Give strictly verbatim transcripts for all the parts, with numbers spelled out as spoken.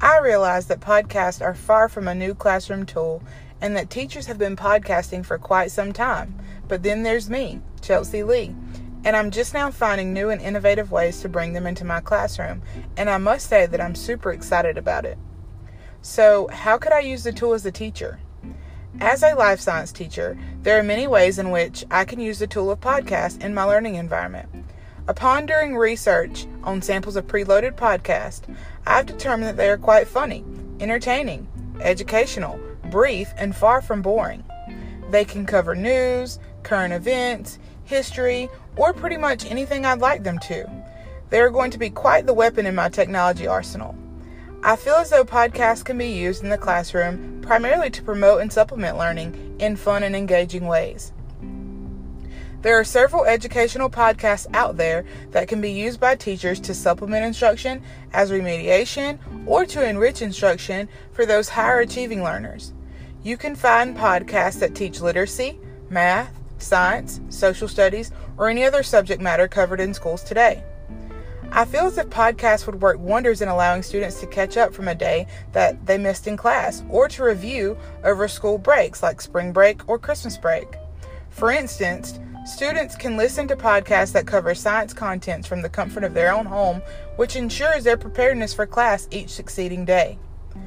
I realize that podcasts are far from a new classroom tool and that teachers have been podcasting for quite some time. But then there's me, Chelsea Lee, and I'm just now finding new and innovative ways to bring them into my classroom, and I must say that I'm super excited about it. So, how could I use the tool as a teacher? As a life science teacher, there are many ways in which I can use the tool of podcast in my learning environment. Upon doing research on samples of preloaded podcasts, I've determined that they are quite funny, entertaining, educational, brief, and far from boring. They can cover news, current events, history, or pretty much anything I'd like them to. They are going to be quite the weapon in my technology arsenal. I feel as though podcasts can be used in the classroom primarily to promote and supplement learning in fun and engaging ways. There are several educational podcasts out there that can be used by teachers to supplement instruction as remediation or to enrich instruction for those higher achieving learners. You can find podcasts that teach literacy, math, science, social studies, or any other subject matter covered in schools today. I feel as if podcasts would work wonders in allowing students to catch up from a day that they missed in class or to review over school breaks like spring break or Christmas break. For instance, students can listen to podcasts that cover science contents from the comfort of their own home, which ensures their preparedness for class each succeeding day.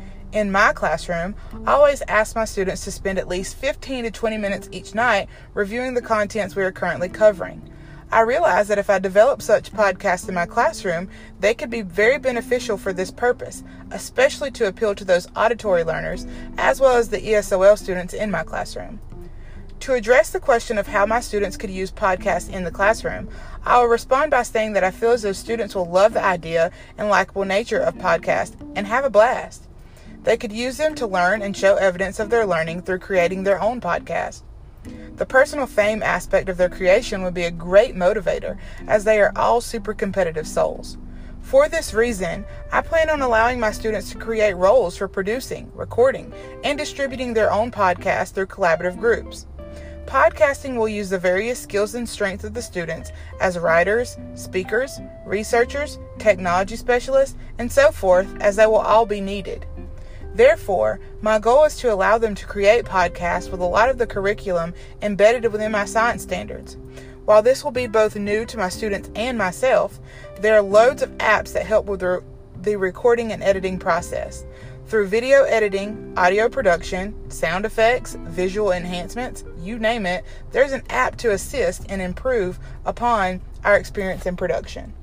In my classroom, I always ask my students to spend at least fifteen to twenty minutes each night reviewing the contents we are currently covering. I realize that if I develop such podcasts in my classroom, they could be very beneficial for this purpose, especially to appeal to those auditory learners, as well as the E S O L students in my classroom. To address the question of how my students could use podcasts in the classroom, I will respond by saying that I feel as though students will love the idea and likable nature of podcasts and have a blast. They could use them to learn and show evidence of their learning through creating their own podcast. The personal fame aspect of their creation would be a great motivator, as they are all super competitive souls. For this reason, I plan on allowing my students to create roles for producing, recording, and distributing their own podcasts through collaborative groups. Podcasting will use the various skills and strengths of the students as writers, speakers, researchers, technology specialists, and so forth, as they will all be needed. Therefore, my goal is to allow them to create podcasts with a lot of the curriculum embedded within my science standards. While this will be both new to my students and myself, there are loads of apps that help with the, the recording and editing process. Through video editing, audio production, sound effects, visual enhancements, you name it, there's an app to assist and improve upon our experience in production.